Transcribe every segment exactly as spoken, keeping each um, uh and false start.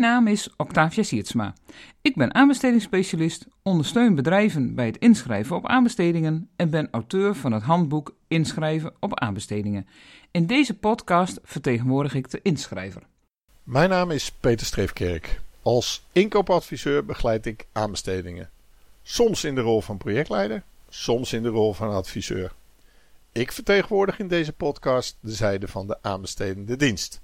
naam is Octavia Siertsma. Ik ben aanbestedingsspecialist, ondersteun bedrijven bij het inschrijven op aanbestedingen en ben auteur van het handboek Inschrijven op aanbestedingen. In deze podcast vertegenwoordig ik de inschrijver. Mijn naam is Peter Streefkerk. Als inkoopadviseur begeleid ik aanbestedingen. Soms in de rol van projectleider, soms in de rol van adviseur. Ik vertegenwoordig in deze podcast de zijde van de aanbestedende dienst.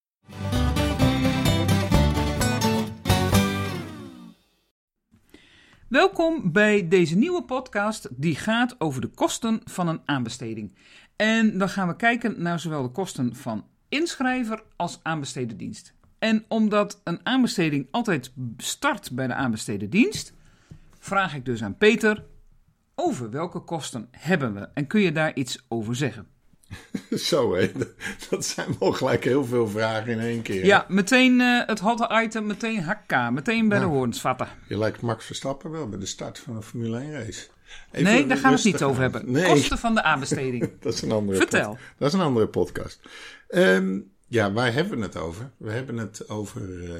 Welkom bij deze nieuwe podcast die gaat over de kosten van een aanbesteding. En dan gaan we kijken naar zowel de kosten van inschrijver als aanbesteden dienst. En omdat een aanbesteding altijd start bij de aanbesteden dienst, vraag ik dus aan Peter, over welke kosten hebben we? En kun je daar iets over zeggen? Zo hé, dat zijn wel gelijk heel veel vragen in één keer. Ja, meteen uh, het hotte item, meteen hakka, meteen bij nou, de hoorns vatten. Je lijkt Max Verstappen wel bij de start van een Formule één race. Even nee, daar gaan we het niet over hebben. Nee. Kosten van de aanbesteding. dat is een andere Vertel. Pod- dat is een andere podcast. Um, ja, waar hebben we het over? We hebben het over uh,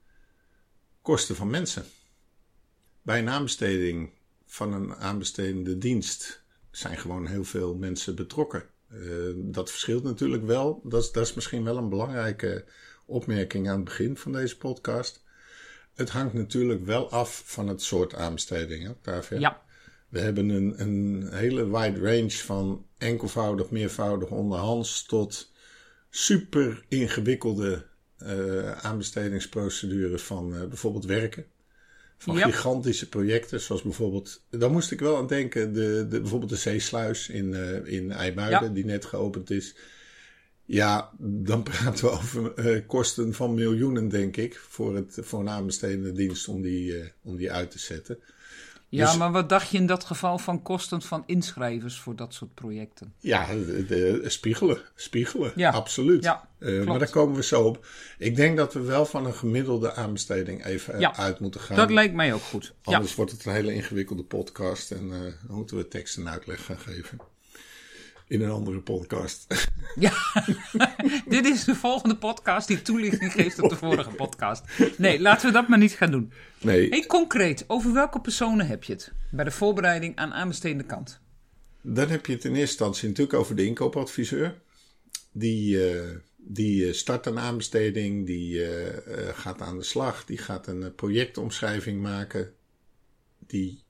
kosten van mensen. Bij een aanbesteding van een aanbestedende dienst zijn gewoon heel veel mensen betrokken. Uh, dat verschilt natuurlijk wel. Dat is, dat is misschien wel een belangrijke opmerking aan het begin van deze podcast. Het hangt natuurlijk wel af van het soort aanbestedingen. Ja. We hebben een, een hele wide range van enkelvoudig, meervoudig, onderhands tot super ingewikkelde uh, aanbestedingsprocedures van uh, bijvoorbeeld werken. Van yep. gigantische projecten, zoals bijvoorbeeld, daar moest ik wel aan denken, de, de, bijvoorbeeld de zeesluis in, uh, in IJmuiden, ja. die net geopend is. Ja, dan praten we over uh, kosten van miljoenen, denk ik, voor, het, voor een aanbestedende dienst om die, uh, om die uit te zetten. Ja, dus, maar wat dacht je in dat geval van kosten van inschrijvers voor dat soort projecten? Ja, de, de, spiegelen, spiegelen, ja. absoluut. Ja, uh, maar daar komen we zo op. Ik denk dat we wel van een gemiddelde aanbesteding even ja, uit moeten gaan. Dat lijkt mij ook goed. Anders ja. wordt het een hele ingewikkelde podcast en uh, dan moeten we tekst en uitleg gaan geven. In een andere podcast. Ja, dit is de volgende podcast die toelichting geeft op de vorige podcast. Nee, laten we dat maar niet gaan doen. Nee. Hey, concreet, over welke personen heb je het bij de voorbereiding aan aanbestedende kant? Dan heb je het in eerste instantie natuurlijk over de inkoopadviseur. Die, uh, die start een aanbesteding, die uh, uh, gaat aan de slag, die gaat een projectomschrijving maken. Die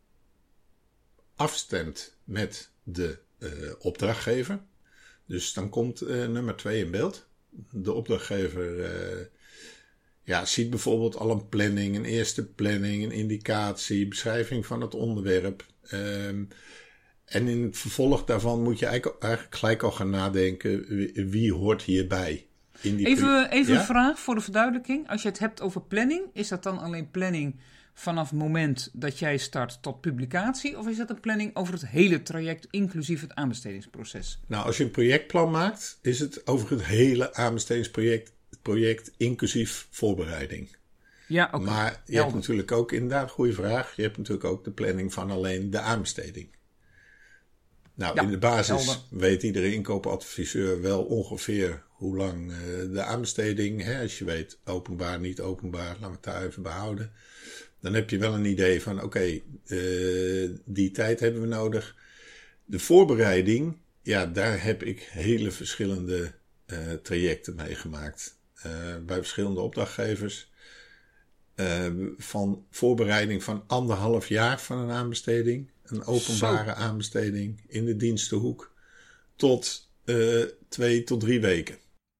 afstemt met de Uh, opdrachtgever. Dus dan komt uh, nummer twee in beeld. De opdrachtgever uh, ja, ziet bijvoorbeeld al een planning, een eerste planning, een indicatie, beschrijving van het onderwerp. Um, en in het vervolg daarvan moet je eigenlijk, eigenlijk gelijk al gaan nadenken, wie, wie hoort hierbij? In die even pre- even ja? een vraag voor de verduidelijking. Als je het hebt over planning, is dat dan alleen planning vanaf het moment dat jij start tot publicatie? Of is dat een planning over het hele traject, inclusief het aanbestedingsproces? Nou, als je een projectplan maakt, is het over het hele aanbestedingsproject, project inclusief voorbereiding. Ja, oké. Okay. Maar je Helder. hebt natuurlijk ook, inderdaad, een goede vraag, je hebt natuurlijk ook de planning van alleen de aanbesteding. Nou, ja, in de basis helder. weet iedere inkoopadviseur wel ongeveer hoe lang uh, de aanbesteding, hè, als je weet openbaar, niet openbaar, laten we het daar even behouden. Dan heb je wel een idee van, oké, okay, uh, die tijd hebben we nodig. De voorbereiding, ja, daar heb ik hele verschillende uh, trajecten meegemaakt. Uh, bij verschillende opdrachtgevers. Uh, van voorbereiding van anderhalf jaar van een aanbesteding. Een openbare Zo. aanbesteding in de dienstenhoek. Tot uh, twee tot drie weken.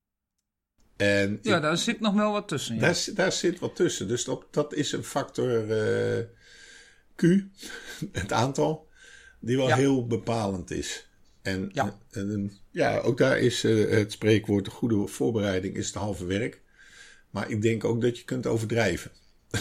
En ja, ik, daar zit nog wel wat tussen. Ja. Daar, daar zit wat tussen. Dus dat, dat is een factor uh, Q, het aantal, die wel ja. heel bepalend is. En, ja. en ja, ook daar is uh, het spreekwoord, de goede voorbereiding is het halve werk. Maar ik denk ook dat je kunt overdrijven.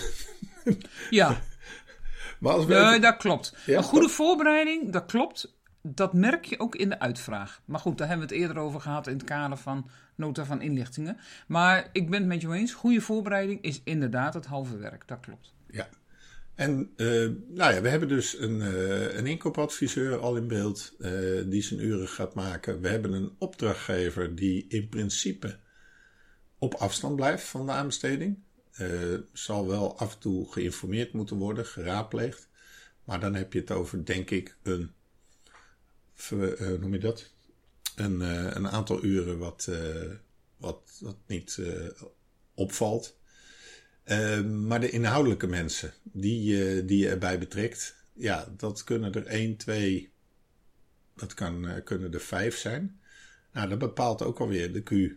Ja, maar als we nee, even... dat klopt. Ja, een goede dat... voorbereiding, dat klopt. Dat merk je ook in de uitvraag. Maar goed, daar hebben we het eerder over gehad in het kader van nota van inlichtingen. Maar ik ben het met je eens. Goede voorbereiding is inderdaad het halve werk. Dat klopt. Ja. En uh, nou ja, we hebben dus een, uh, een inkoopadviseur al in beeld uh, die zijn uren gaat maken. We hebben een opdrachtgever die in principe op afstand blijft van de aanbesteding. Uh, zal wel af en toe geïnformeerd moeten worden, geraadpleegd. Maar dan heb je het over, denk ik, een, uh, hoe noem je dat? Een, uh, een aantal uren wat, uh, wat, wat niet uh, opvalt. Uh, maar de inhoudelijke mensen die, uh, die je erbij betrekt, ja, dat kunnen er één, twee, dat kan, uh, kunnen er vijf zijn. Nou, dat bepaalt ook alweer de Q. Uh,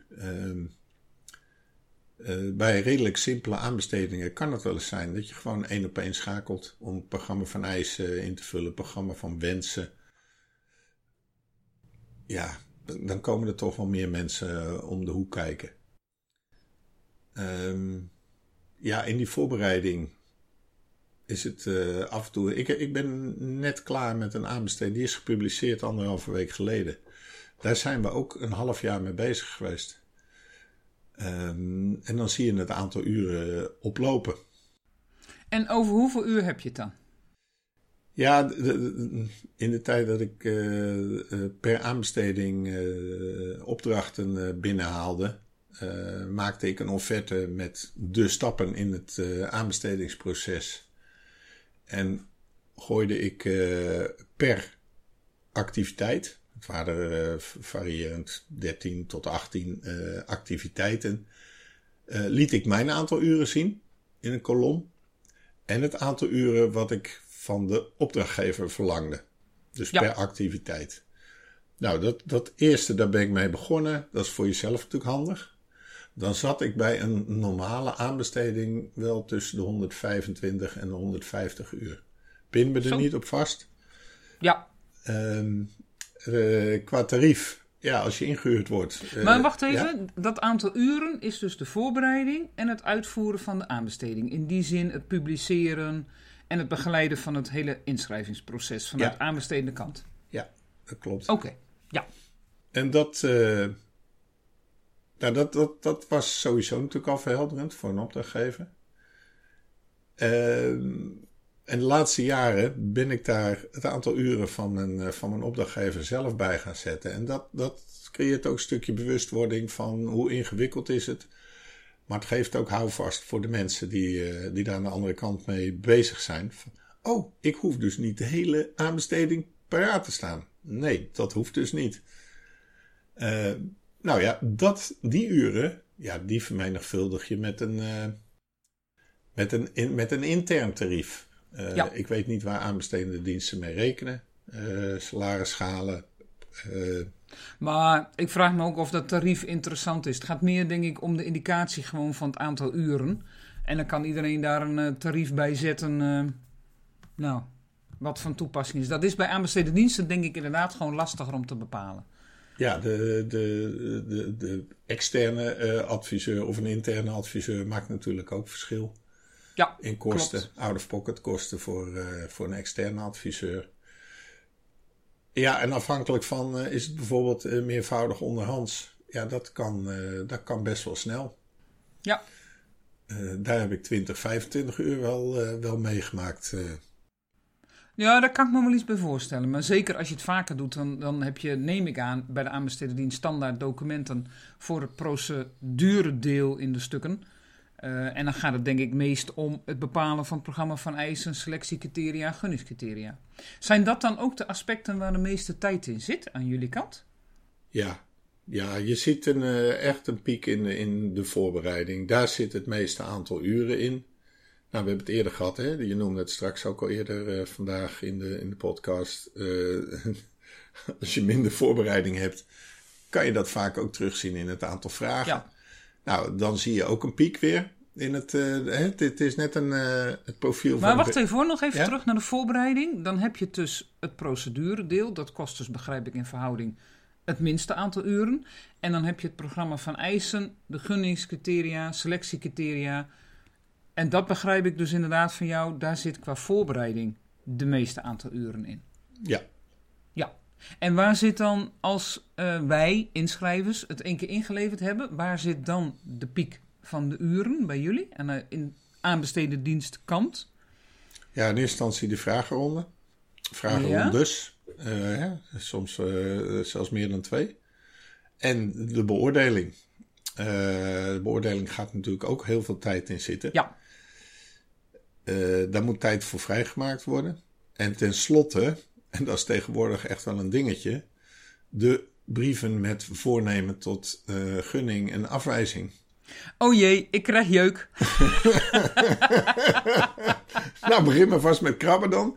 uh, bij redelijk simpele aanbestedingen kan het wel eens zijn dat je gewoon één op één schakelt om het programma van eisen in te vullen, het programma van wensen. Ja, dan komen er toch wel meer mensen uh, om de hoek kijken. Um, ja, in die voorbereiding is het uh, af en toe... Ik, ik ben net klaar met een aanbesteding. Die is gepubliceerd anderhalve week geleden. Daar zijn we ook een half jaar mee bezig geweest. Um, en dan zie je het aantal uren oplopen. En over hoeveel uur heb je het dan? Ja, de, de, in de tijd dat ik uh, uh, per aanbesteding uh, opdrachten uh, binnenhaalde, uh, maakte ik een offerte met de stappen in het uh, aanbestedingsproces. En gooide ik uh, per activiteit, het waren er uh, variërend dertien tot achttien uh, activiteiten, uh, liet ik mijn aantal uren zien in een kolom. En het aantal uren wat ik van de opdrachtgever verlangde. Dus ja. Per activiteit. Nou, dat, dat eerste, daar ben ik mee begonnen. Dat is voor jezelf natuurlijk handig. Dan zat ik bij een normale aanbesteding wel tussen de honderdvijfentwintig en de honderdvijftig uur. Pin me er Zo. niet op vast. Ja. Um, uh, qua tarief, ja, als je ingehuurd wordt. Uh, maar wacht even, ja? Dat aantal uren is dus de voorbereiding en het uitvoeren van de aanbesteding. In die zin het publiceren en het begeleiden van het hele inschrijvingsproces vanuit ja. aanbestedende kant. Ja, dat klopt. Oké, okay. ja. En dat, uh, nou, dat, dat, dat was sowieso natuurlijk al verhelderend voor een opdrachtgever. Uh, en de laatste jaren ben ik daar het aantal uren van mijn, van mijn opdrachtgever zelf bij gaan zetten. En dat, dat creëert ook een stukje bewustwording van hoe ingewikkeld is het. Maar het geeft ook houvast voor de mensen die, uh, die daar aan de andere kant mee bezig zijn. Van, oh, ik hoef dus niet de hele aanbesteding paraat te staan. Nee, dat hoeft dus niet. Uh, nou ja, dat, die uren, ja, die vermenigvuldig je met een, uh, met een, in, met een intern tarief. Uh, ja. Ik weet niet waar aanbestedende diensten mee rekenen. Uh, salarisschalen. Uh, Maar ik vraag me ook of dat tarief interessant is. Het gaat meer, denk ik, om de indicatie gewoon van het aantal uren. En dan kan iedereen daar een uh, tarief bij zetten. Uh, nou, wat van toepassing is. Dat is bij aanbestedende diensten, denk ik, inderdaad gewoon lastiger om te bepalen. Ja, de, de, de, de externe uh, adviseur of een interne adviseur maakt natuurlijk ook verschil. Ja, in kosten, klopt. out-of-pocket kosten voor, uh, voor een externe adviseur. Ja, en afhankelijk van uh, is het bijvoorbeeld uh, meervoudig onderhands. Ja, dat kan, uh, dat kan best wel snel. Ja. Uh, daar heb ik twintig, vijfentwintig uur wel, uh, wel meegemaakt. Uh. Ja, daar kan ik me wel iets bij voorstellen. Maar zeker als je het vaker doet, dan, dan heb je, neem ik aan, bij de aanbestedende dienst standaard documenten voor het proceduredeel in de stukken. Uh, en dan gaat het denk ik meest om het bepalen van het programma van eisen, selectiecriteria, gunningscriteria. Zijn dat dan ook de aspecten waar de meeste tijd in zit aan jullie kant? Ja, ja je ziet een, uh, echt een piek in, in de voorbereiding. Daar zit het meeste aantal uren in. Nou, we hebben het eerder gehad, hè? Je noemde het straks ook al eerder uh, vandaag in de, in de podcast. Uh, als je minder voorbereiding hebt, kan je dat vaak ook terugzien in het aantal vragen. Ja. Nou, dan zie je ook een piek weer in het. Uh, hè, dit is net een uh, het profiel. Maar van wacht even hoor, nog even ja? terug naar de voorbereiding. Dan heb je dus het proceduredeel. Dat kost dus, begrijp ik in verhouding, het minste aantal uren. En dan heb je het programma van eisen, de gunningscriteria, selectiecriteria. En dat begrijp ik dus inderdaad van jou. Daar zit qua voorbereiding de meeste aantal uren in. Ja. Ja. En waar zit dan, als uh, wij, inschrijvers, het één keer ingeleverd hebben, waar zit dan de piek van de uren bij jullie? En uh, in aanbestedende dienstkant? Ja, in eerste instantie de vragenronde. Vragenrondes. Ja. Uh, ja, soms uh, zelfs meer dan twee. En de beoordeling. Uh, de beoordeling gaat natuurlijk ook heel veel tijd in zitten. Ja. Uh, daar moet tijd voor vrijgemaakt worden. En tenslotte, en dat is tegenwoordig echt wel een dingetje, de brieven met voornemen tot uh, gunning en afwijzing. Oh jee, ik krijg jeuk. Nou, begin maar vast met krabben dan.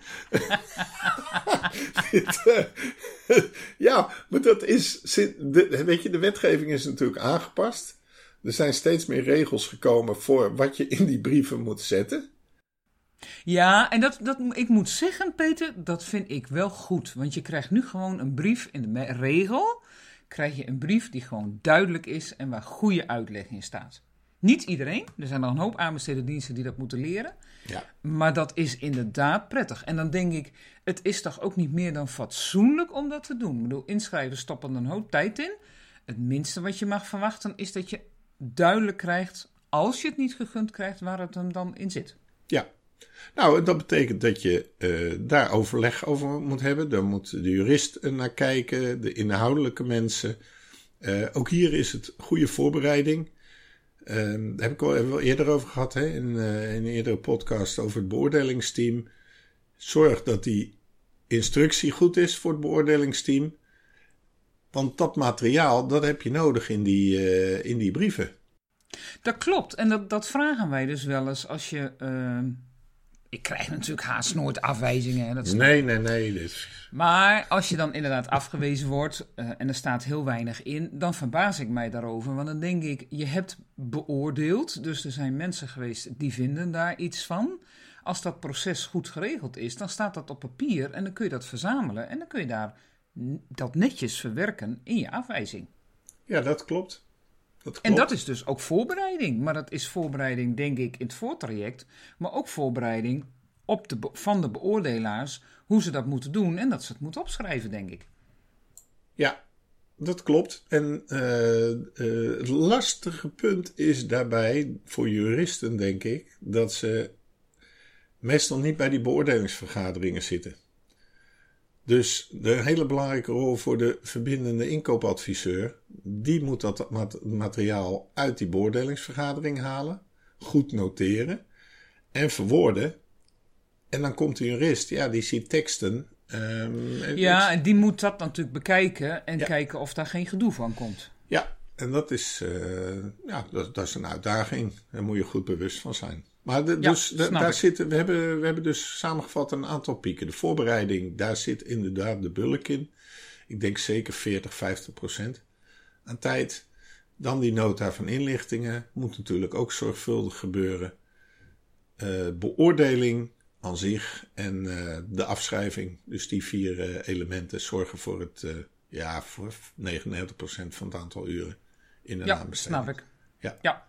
Dit, uh, ja, maar dat is... De, weet je, de wetgeving is natuurlijk aangepast. Er zijn steeds meer regels gekomen voor wat je in die brieven moet zetten. Ja, en dat, dat, ik moet zeggen, Peter, dat vind ik wel goed. Want je krijgt nu gewoon een brief in de me- regel. Krijg je een brief die gewoon duidelijk is en waar goede uitleg in staat. Niet iedereen. Er zijn nog een hoop aanbesteden diensten die dat moeten leren. Ja. Maar dat is inderdaad prettig. En dan denk ik, het is toch ook niet meer dan fatsoenlijk om dat te doen. Ik bedoel, inschrijven stoppen een hoop tijd in. Het minste wat je mag verwachten is dat je duidelijk krijgt, als je het niet gegund krijgt, waar het hem dan in zit. Ja. Nou, dat betekent dat je uh, daar overleg over moet hebben. Daar moet de jurist naar kijken, de inhoudelijke mensen. Uh, ook hier is het goede voorbereiding. Uh, daar heb ik al, hebben we al eerder over gehad, hè? In, uh, in een eerdere podcast over het beoordelingsteam. Zorg dat die instructie goed is voor het beoordelingsteam. Want dat materiaal, dat heb je nodig in die, uh, in die brieven. Dat klopt. En dat, dat vragen wij dus wel eens als je... Uh... Ik krijg natuurlijk haast nooit afwijzingen. Hè, dat nee, nee, nee. Dit... Maar als je dan inderdaad afgewezen wordt uh, en er staat heel weinig in, dan verbaas ik mij daarover. Want dan denk ik, je hebt beoordeeld, dus er zijn mensen geweest die vinden daar iets van. Als dat proces goed geregeld is, dan staat dat op papier en dan kun je dat verzamelen. En dan kun je daar dat netjes verwerken in je afwijzing. Ja, dat klopt. Dat klopt. En dat is dus ook voorbereiding. Maar dat is voorbereiding, denk ik, in het voortraject. Maar ook voorbereiding op de be- van de beoordelaars, hoe ze dat moeten doen en dat ze het moeten opschrijven, denk ik. Ja, dat klopt. En uh, uh, het lastige punt is daarbij, voor juristen denk ik, dat ze meestal niet bij die beoordelingsvergaderingen zitten. Dus de hele belangrijke rol voor de verbindende inkoopadviseur, die moet dat materiaal uit die beoordelingsvergadering halen, goed noteren en verwoorden. En dan komt de jurist, ja, die ziet teksten. Um, en ja, het... en die moet dat natuurlijk bekijken en ja. kijken of daar geen gedoe van komt. Ja, en dat is, uh, ja, dat, dat is een uitdaging. Daar moet je goed bewust van zijn. Maar de, ja, dus de, daar zitten, we, hebben, we hebben dus samengevat een aantal pieken. De voorbereiding, daar zit inderdaad de bulk in. Ik denk zeker veertig, vijftig procent aan tijd. Dan die nota van inlichtingen. Moet natuurlijk ook zorgvuldig gebeuren. Uh, beoordeling aan zich en uh, de afschrijving. Dus die vier uh, elementen zorgen voor het, uh, ja, voor negenennegentig procent van het aantal uren in een ja, aanbesteding. Snap ik. Ja, ja.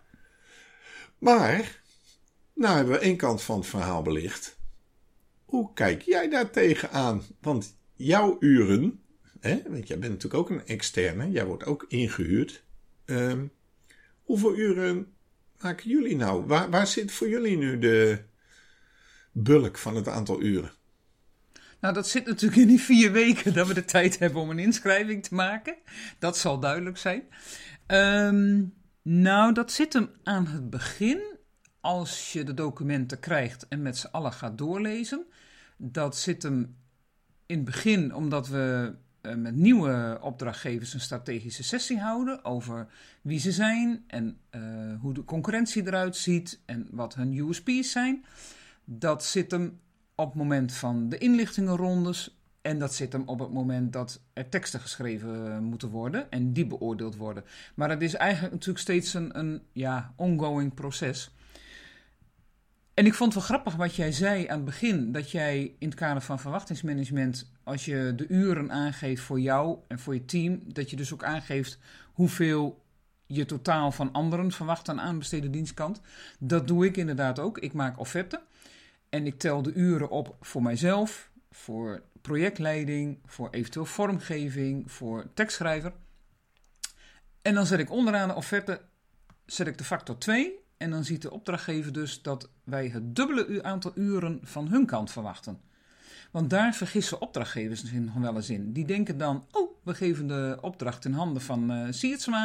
Maar, nou hebben we één kant van het verhaal belicht. Hoe kijk jij daar tegenaan? Want jouw uren, hè, want jij bent natuurlijk ook een externe, jij wordt ook ingehuurd. Um, hoeveel uren maken jullie nou? Waar, waar zit voor jullie nu de bulk van het aantal uren? Nou, dat zit natuurlijk in die vier weken dat we de tijd hebben om een inschrijving te maken. Dat zal duidelijk zijn. Um, nou, dat zit hem aan het begin, als je de documenten krijgt en met z'n allen gaat doorlezen. Dat zit hem in het begin, omdat we uh, met nieuwe opdrachtgevers een strategische sessie houden over wie ze zijn en uh, hoe de concurrentie eruit ziet en wat hun U S P's zijn. Dat zit hem op het moment van de inlichtingenrondes en dat zit hem op het moment dat er teksten geschreven moeten worden en die beoordeeld worden. Maar het is eigenlijk natuurlijk steeds een, een ja, ongoing proces. En ik vond het wel grappig wat jij zei aan het begin, dat jij in het kader van verwachtingsmanagement, als je de uren aangeeft voor jou en voor je team, dat je dus ook aangeeft hoeveel je totaal van anderen verwacht aan aanbesteden dienstkant. Dat doe ik inderdaad ook. Ik maak offerte en ik tel de uren op voor mijzelf, voor projectleiding, voor eventueel vormgeving, voor tekstschrijver. En dan zet ik onderaan de offerte zet ik de factor twee. En dan ziet de opdrachtgever dus dat wij het dubbele aantal uren van hun kant verwachten. Want daar vergissen opdrachtgevers nog wel eens in. Die denken dan, oh, we geven de opdracht in handen van uh, Siertsma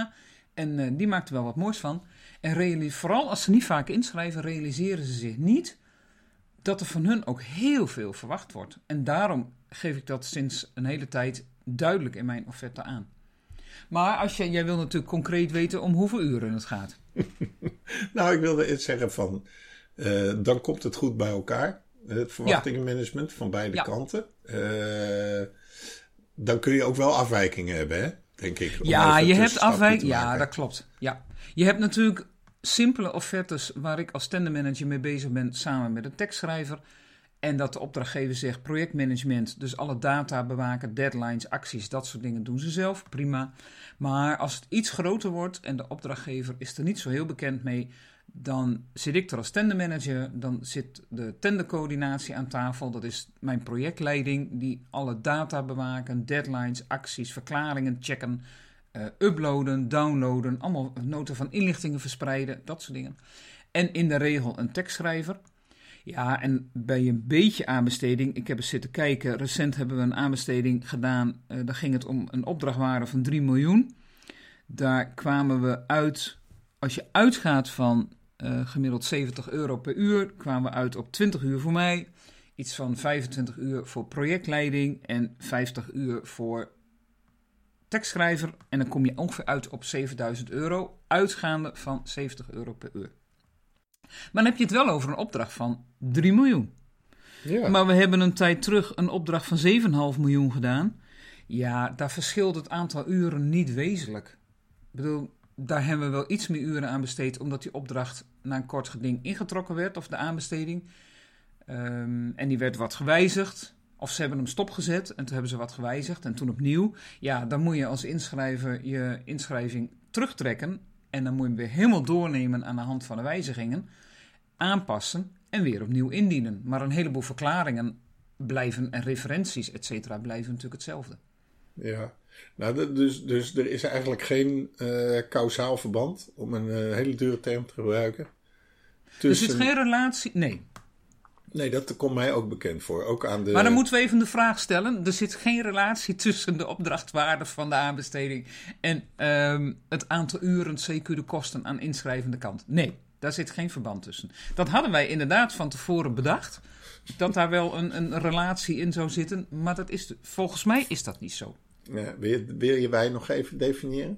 En uh, die maakt er wel wat moois van. En realis- vooral als ze niet vaak inschrijven, realiseren ze zich niet dat er van hun ook heel veel verwacht wordt. En daarom geef ik dat sinds een hele tijd duidelijk in mijn offerte aan. Maar als je, jij wil natuurlijk concreet weten om hoeveel uren het gaat. Nou, ik wilde iets zeggen van, uh, dan komt het goed bij elkaar. Het verwachtingenmanagement ja. van beide ja. kanten. Uh, dan kun je ook wel afwijkingen hebben, hè? Denk ik. Ja, je hebt afwijkingen. Ja, dat klopt. Ja. Je hebt natuurlijk simpele offertes waar ik als tendermanager mee bezig ben samen met een tekstschrijver. En dat de opdrachtgever zegt projectmanagement, dus alle data bewaken, deadlines, acties, dat soort dingen doen ze zelf, prima. Maar als het iets groter wordt en de opdrachtgever is er niet zo heel bekend mee, dan zit ik er als tendermanager, dan zit de tendercoördinatie aan tafel, dat is mijn projectleiding, die alle data bewaken, deadlines, acties, verklaringen checken, uh, uploaden, downloaden, allemaal noten van inlichtingen verspreiden, dat soort dingen. En in de regel een tekstschrijver. Ja, en bij een beetje aanbesteding, ik heb eens zitten kijken, recent hebben we een aanbesteding gedaan, uh, daar ging het om een opdrachtwaarde van drie miljoen. Daar kwamen we uit, als je uitgaat van uh, gemiddeld zeventig euro per uur, kwamen we uit op twintig uur voor mij, iets van vijfentwintig uur voor projectleiding en vijftig uur voor tekstschrijver. En dan kom je ongeveer uit op zevenduizend euro, uitgaande van zeventig euro per uur. Maar dan heb je het wel over een opdracht van drie miljoen. Ja. Maar we hebben een tijd terug een opdracht van zeven komma vijf miljoen gedaan. Ja, daar verschilt het aantal uren niet wezenlijk. Ik bedoel, daar hebben we wel iets meer uren aan besteed, omdat die opdracht na een kort geding ingetrokken werd, of de aanbesteding. Um, en die werd wat gewijzigd. Of ze hebben hem stopgezet en toen hebben ze wat gewijzigd en toen opnieuw. Ja, dan moet je als inschrijver je inschrijving terugtrekken. En dan moet je hem weer helemaal doornemen aan de hand van de wijzigingen, aanpassen en weer opnieuw indienen. Maar een heleboel verklaringen blijven en referenties, et cetera, blijven natuurlijk hetzelfde. Ja, nou, dus, dus er is eigenlijk geen uh, kausaal verband, om een uh, hele dure term te gebruiken. Tussen... Er zit geen relatie? Nee. Nee, dat komt mij ook bekend voor. Ook aan de... Maar dan moeten we even de vraag stellen. Er zit geen relatie tussen de opdrachtwaarde van de aanbesteding en um, het aantal uren, C Q de kosten aan inschrijvende kant. Nee, daar zit geen verband tussen. Dat hadden wij inderdaad van tevoren bedacht, dat daar wel een, een relatie in zou zitten. Maar dat is, volgens mij is dat niet zo. Ja, wil, wil je wij nog even definiëren?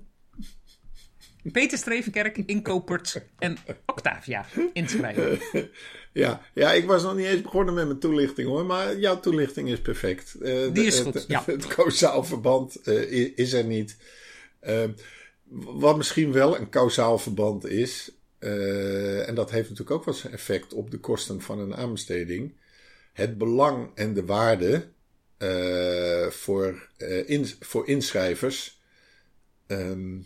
Peter Strevenkerk, Inkopert en Octavia inschrijven. Ja, ja, ik was nog niet eens begonnen met mijn toelichting hoor, maar jouw toelichting is perfect. Uh, Die is goed, het, ja. Het kausaal verband uh, is er niet. Uh, wat misschien wel een kausaal verband is, uh, en dat heeft natuurlijk ook wel zijn effect op de kosten van een aanbesteding. Het belang en de waarde uh, voor, uh, in, voor inschrijvers. Um,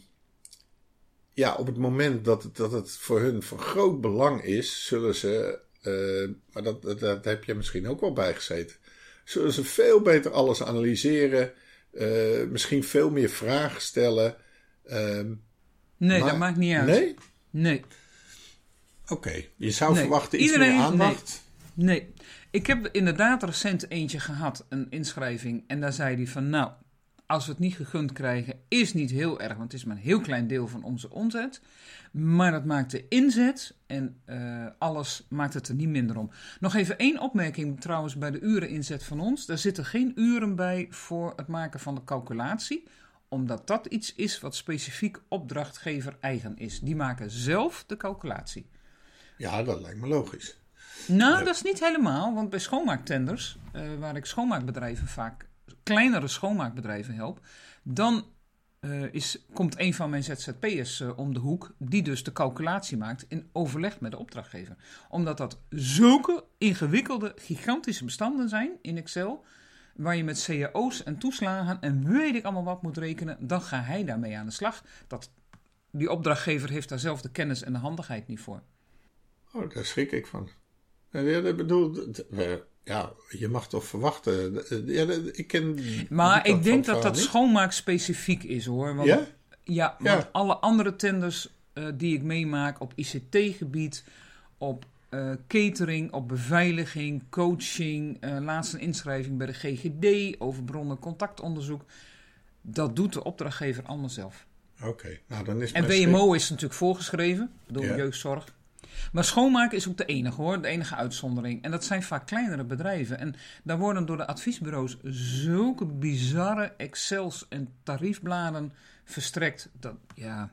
Ja, op het moment dat het, dat het voor hun van groot belang is, zullen ze, uh, maar dat, dat, dat heb je misschien ook wel bijgezeten, zullen ze veel beter alles analyseren, uh, misschien veel meer vragen stellen. Uh, nee, maar, dat maakt niet uit. Nee? Nee. Oké, okay. Je zou nee. verwachten iets Iedereen, meer aandacht. Nee. nee, ik heb inderdaad recent eentje gehad, een inschrijving, en daar zei hij van nou, als we het niet gegund krijgen, is niet heel erg, want het is maar een heel klein deel van onze omzet. Maar dat maakt de inzet en uh, alles maakt het er niet minder om. Nog even één opmerking trouwens bij de ureninzet van ons. Daar zitten geen uren bij voor het maken van de calculatie, omdat dat iets is wat specifiek opdrachtgever eigen is. Die maken zelf de calculatie. Ja, dat lijkt me logisch. Nou, ja. Dat is niet helemaal, want bij schoonmaaktenders, uh, waar ik schoonmaakbedrijven vaak kleinere schoonmaakbedrijven help, dan uh, is, komt een van mijn Z Z P'ers uh, om de hoek, die dus de calculatie maakt in overleg met de opdrachtgever. Omdat dat zulke ingewikkelde, gigantische bestanden zijn in Excel, waar je met C A O's en toeslagen en weet ik allemaal wat moet rekenen, dan ga hij daarmee aan de slag. Dat, die opdrachtgever heeft daar zelf de kennis en de handigheid niet voor. Oh, daar schrik ik van. Ja, dat bedoel, ja, je mag toch verwachten. Ja, ik ken. Maar ik denk dat dat schoonmaakspecifiek is hoor. Want, ja? Ja, want ja. alle andere tenders uh, die ik meemaak op I C T-gebied, op uh, catering, op beveiliging, coaching, uh, laatst een inschrijving bij de G G D over bronnen contactonderzoek. Dat doet de opdrachtgever allemaal zelf. Oké, okay. nou dan is En W M O is natuurlijk voorgeschreven door ja. jeugdzorg. Maar schoonmaken is ook de enige hoor, de enige uitzondering. En dat zijn vaak kleinere bedrijven. En daar worden door de adviesbureaus zulke bizarre Excels en tariefbladen verstrekt. Dat, ja...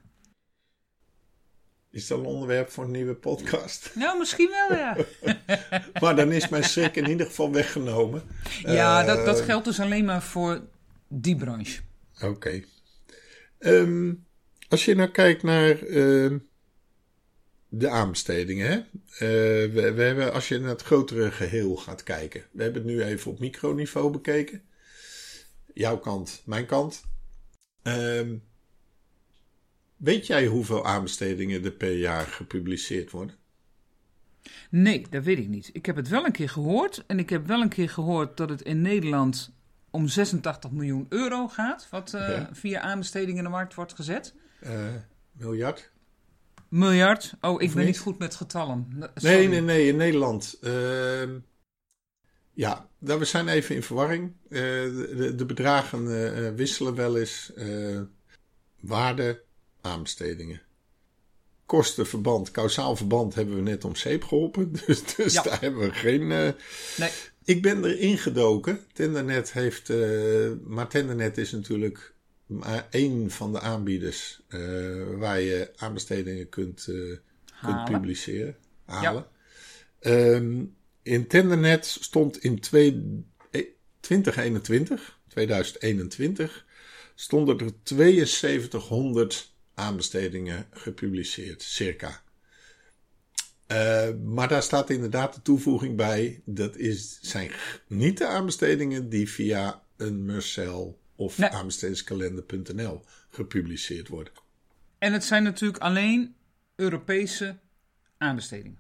Is dat een onderwerp voor een nieuwe podcast? Nou, misschien wel, ja. Maar dan is mijn schrik in ieder geval weggenomen. Ja, uh, dat, dat geldt dus alleen maar voor die branche. Oké. Okay. Um, als je nou kijkt naar uh, de aanbestedingen, hè? Uh, we, we hebben, als je naar het grotere geheel gaat kijken. We hebben het nu even op microniveau bekeken. Jouw kant, mijn kant. Um, Weet jij hoeveel aanbestedingen er per jaar gepubliceerd worden? Nee, dat weet ik niet. Ik heb het wel een keer gehoord. En ik heb wel een keer gehoord dat het in Nederland om zesentachtig miljoen euro gaat. Wat uh, ja. via aanbestedingen in de markt wordt gezet. Uh, miljard? Miljard? Oh, ik of ben niet? niet goed met getallen. Sorry. Nee, nee, nee. In Nederland. Uh, ja, we zijn even in verwarring. Uh, de, de bedragen uh, wisselen wel eens. Uh, waarde... aanbestedingen. Kostenverband, kausaal verband hebben we net om zeep geholpen. Dus, dus ja. daar hebben we geen... Uh... Nee. Ik ben erin gedoken. Tendernet heeft... Uh... Maar Tendernet is natuurlijk maar één van de aanbieders uh, waar je aanbestedingen kunt, uh, kunt publiceren. Halen. Ja. Um, in Tendernet stond in twintig eenentwintig, tweeduizend eenentwintig stonden er tweeënzeventighonderd aanbestedingen gepubliceerd, circa. Uh, maar daar staat inderdaad de toevoeging bij. Dat is, zijn niet de aanbestedingen die via een Mercell of nee. aanbestedingskalender punt n l gepubliceerd worden. En het zijn natuurlijk alleen Europese aanbestedingen.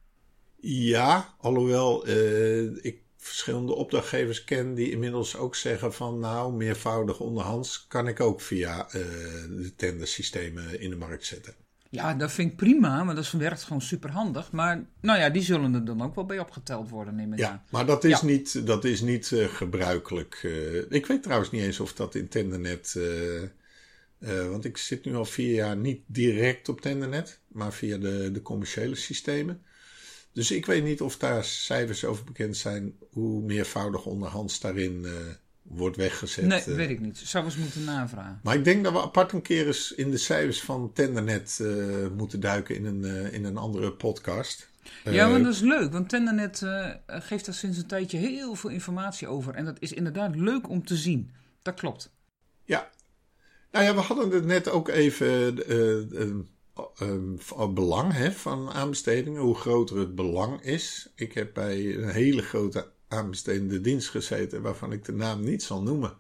Ja, alhoewel uh, ik verschillende opdrachtgevers ken die inmiddels ook zeggen van nou, meervoudig onderhands kan ik ook via uh, de tendersystemen in de markt zetten. Ja, dat vind ik prima, maar dat werkt gewoon superhandig. Maar nou ja, die zullen er dan ook wel bij opgeteld worden, neem ik ja, aan. Maar dat is ja. niet, dat is niet uh, gebruikelijk. Uh, ik weet trouwens niet eens of dat in Tendernet... Uh, uh, want ik zit nu al vier jaar niet direct op Tendernet, maar via de, de commerciële systemen. Dus ik weet niet of daar cijfers over bekend zijn hoe meervoudig onderhands daarin uh, wordt weggezet. Nee, uh. weet ik niet. Zou eens moeten navragen. Maar ik denk dat we apart een keer eens in de cijfers van Tendernet uh, moeten duiken in een, uh, in een andere podcast. Ja, maar dat is leuk, want Tendernet uh, geeft daar sinds een tijdje heel veel informatie over. En dat is inderdaad leuk om te zien. Dat klopt. Ja. Nou ja, we hadden het net ook even... Uh, uh, Um, belang hè, van aanbestedingen, hoe groter het belang is. Ik heb bij een hele grote aanbestedende dienst gezeten, waarvan ik de naam niet zal noemen.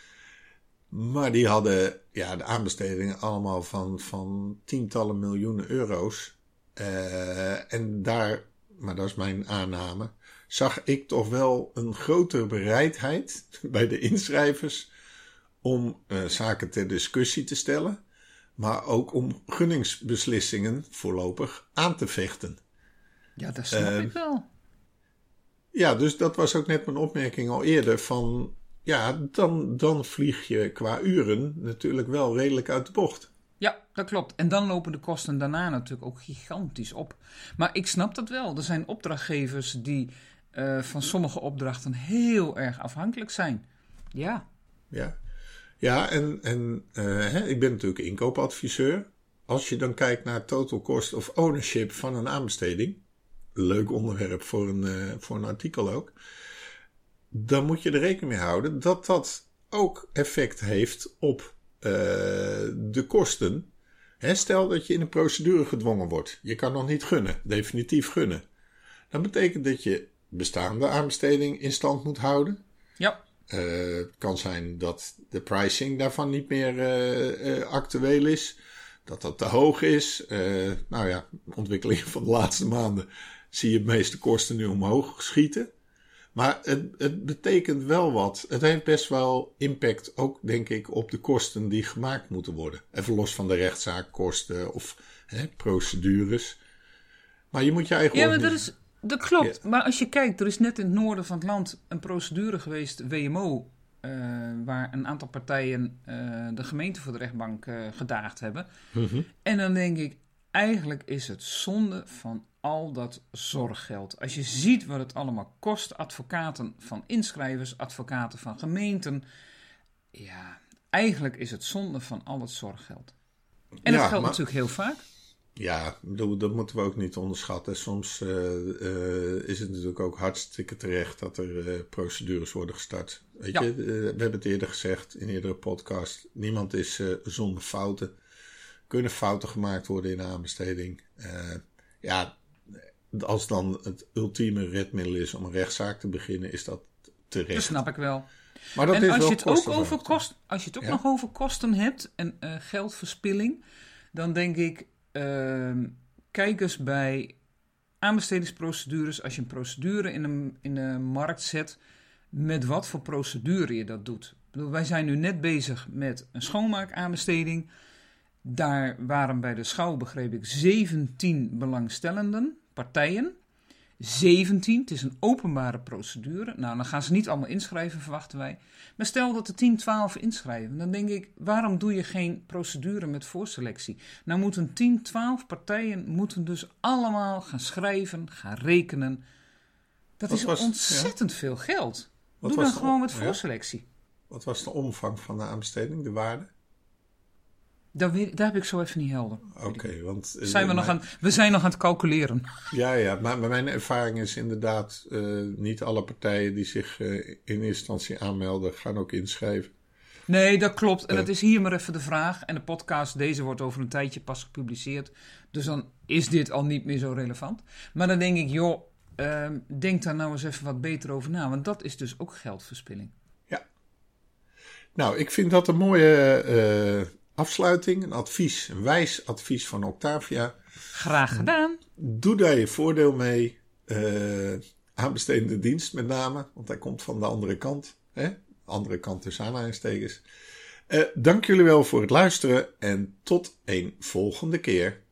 Maar die hadden ja, de aanbestedingen allemaal van, van tientallen miljoenen euro's. Uh, en daar, maar dat is mijn aanname, zag ik toch wel een grotere bereidheid bij de inschrijvers om uh, zaken ter discussie te stellen. Maar ook om gunningsbeslissingen voorlopig aan te vechten. Ja, dat snap uh, ik wel. Ja, dus dat was ook net mijn opmerking al eerder. Van ja, dan, dan vlieg je qua uren natuurlijk wel redelijk uit de bocht. Ja, dat klopt. En dan lopen de kosten daarna natuurlijk ook gigantisch op. Maar ik snap dat wel. Er zijn opdrachtgevers die uh, van sommige opdrachten heel erg afhankelijk zijn. Ja. Ja. Ja, en, en uh, hè, ik ben natuurlijk inkoopadviseur. Als je dan kijkt naar total cost of ownership van een aanbesteding, leuk onderwerp voor een, uh, voor een artikel ook, dan moet je er rekening mee houden dat dat ook effect heeft op uh, de kosten. Hè, stel dat je in een procedure gedwongen wordt. Je kan nog niet gunnen, definitief gunnen. Dat betekent dat je bestaande aanbesteding in stand moet houden. Ja. Uh, het kan zijn dat de pricing daarvan niet meer uh, uh, actueel is. Dat dat te hoog is. Uh, nou ja, ontwikkelingen van de laatste maanden zie je de meeste kosten nu omhoog schieten. Maar het, het betekent wel wat. Het heeft best wel impact ook, denk ik, op de kosten die gemaakt moeten worden. Even los van de rechtszaakkosten of hè, procedures. Maar je moet je eigen... Ja, maar dat is... Dat klopt, ja. Maar als je kijkt, er is net in het noorden van het land een procedure geweest, W M O uh, waar een aantal partijen uh, de gemeente voor de rechtbank uh, gedaagd hebben. Mm-hmm. En dan denk ik, eigenlijk is het zonde van al dat zorggeld. Als je ziet wat het allemaal kost, advocaten van inschrijvers, advocaten van gemeenten. Ja, eigenlijk is het zonde van al het zorggeld. En ja, dat geldt maar, natuurlijk heel vaak. Ja, dat moeten we ook niet onderschatten. Soms uh, uh, is het natuurlijk ook hartstikke terecht dat er uh, procedures worden gestart. Weet ja. je, uh, we hebben het eerder gezegd in eerdere podcast. Niemand is uh, zonder fouten. Kunnen fouten gemaakt worden in de aanbesteding. Uh, ja, als dan het ultieme redmiddel is om een rechtszaak te beginnen, is dat terecht. Dat snap ik wel. Maar dat en is als, wel je het ook over kost, als je het ook ja? nog over kosten hebt en uh, geldverspilling, dan denk ik, uh, kijk eens bij aanbestedingsprocedures, als je een procedure in een, in een markt zet, met wat voor procedure je dat doet. Ik bedoel, wij zijn nu net bezig met een schoonmaakaanbesteding. Daar waren bij de schouw, begreep ik, zeventien belangstellenden, partijen. zeventien, het is een openbare procedure. Nou, dan gaan ze niet allemaal inschrijven, verwachten wij. Maar stel dat er tien, twaalf inschrijven. Dan denk ik, waarom doe je geen procedure met voorselectie? Nou moeten tien, twaalf partijen moeten dus allemaal gaan schrijven, gaan rekenen. Dat Wat is was, ontzettend ja? veel geld. Wat doe dan gewoon om, met voorselectie. Ja? Wat was de omvang van de aanbesteding, de waarde? Daar, weet, daar heb ik zo even niet helder. Oké, okay, want... Zijn we, mijn, nog aan, we zijn nog aan het calculeren. Ja, ja, maar, maar mijn ervaring is inderdaad... Uh, niet alle partijen die zich uh, in eerste instantie aanmelden... gaan ook inschrijven. Nee, dat klopt. En uh, dat is hier maar even de vraag. En de podcast, deze wordt over een tijdje pas gepubliceerd. Dus dan is dit al niet meer zo relevant. Maar dan denk ik, joh... Uh, denk daar nou eens even wat beter over na. Want dat is dus ook geldverspilling. Ja. Nou, ik vind dat een mooie... Uh, afsluiting, een advies, een wijs advies van Octavia. Graag gedaan. Doe daar je voordeel mee. Uh, aanbestedende dienst met name, want hij komt van de andere kant. Hè? Andere kant tussen aanhalingstekens. Uh, dank jullie wel voor het luisteren en tot een volgende keer.